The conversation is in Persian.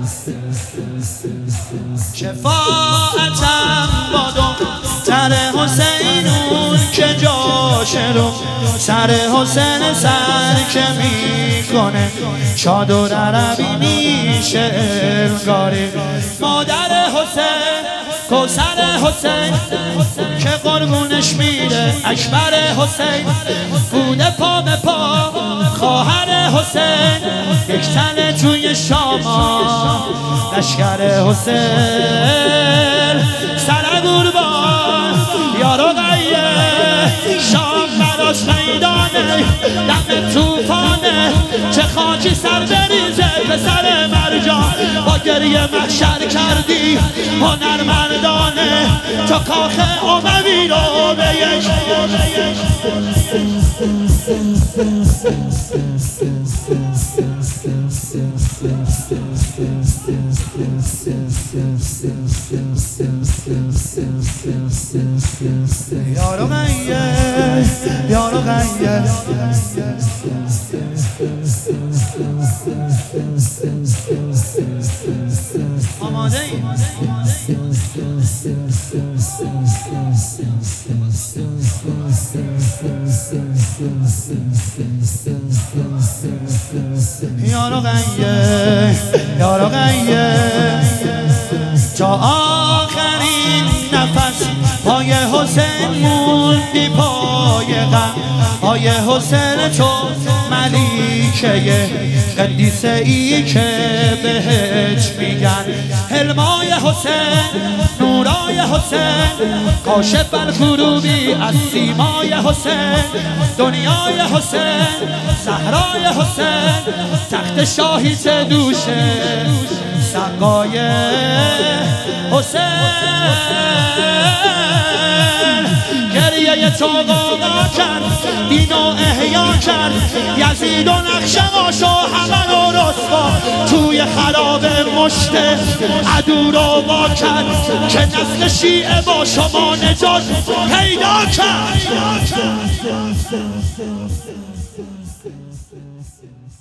شفاعتم با دختر حسینون که جاشه رو سر حسین سر که میکنه چادر عربی میشه انگاره مادر حسین کوثر حسین که قربونش میره اکبر حسین بوده پا به پا خواهر حسین یک تن توی شاما لشکر حسین سر قربان یارو غیه شام براش میدانه دم توفانه چه خاکی سر بریزه پسر مرجان با گریه محشر کردی هنرمندانه تا کاخ اموی رو به یک یارو غیه یارو غیه آماده ای یارو غیه یارو غیه تا آخرین نفس پای حسین موندی پای غم پای حسین تو ملیکه قدیسه ای که بهش میگن حلمای حسین نورای حسین کاشف الکروبی از سیمای حسین دنیای حسین صحرای حسین تخت شاهیت دوشه سقای حسین گریه تو قاقا کرد دین و احیا کرد یزید و نقشقاشو همه رو رسوا توی خراب مشت عدو رو با کرد که نسل شیعه با شما نجات پیدا کرد